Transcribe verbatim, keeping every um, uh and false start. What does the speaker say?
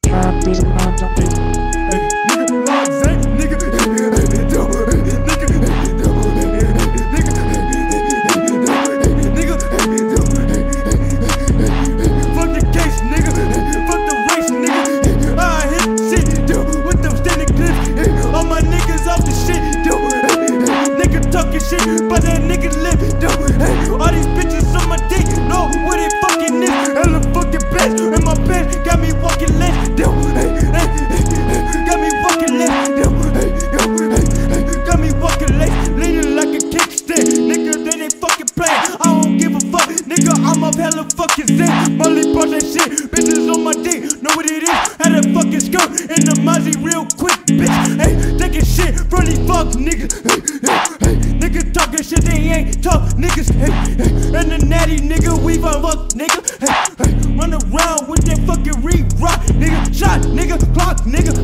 trap, beat him on the beat. Nigga, Roxanne, nigga, nigga, double, nigga, nigga, double, nigga, double, fuck the case, nigga, fuck the race, nigga. I hit shit, dude, with them standing clips. All my niggas off the shit, dude. Nigga talking shit, but that nigga live, dude. All these bitches on my dick, know what it fucking is. Hella fucking bitch in my bed, got me walking left, dude. Got me walking left, dude. Got me walking left, leaning like a kickstand. Nigga, they ain't fucking playing. I don't give a fuck, nigga. I'm up hella fucking zen. Molly brought that shit, bitches on my dick, know what it is. Had a fucking skirt in the Mozzie real quick, bitch. Hey, taking shit from these fuck niggas. Hey, hey, hey, nigga talking shit, they ain't talk niggas. Hey, hey, and the natty nigga, we fuck fuck nigga. Hey, hey, run around with that fucking re-rock, nigga. Shot, nigga, clock, nigga.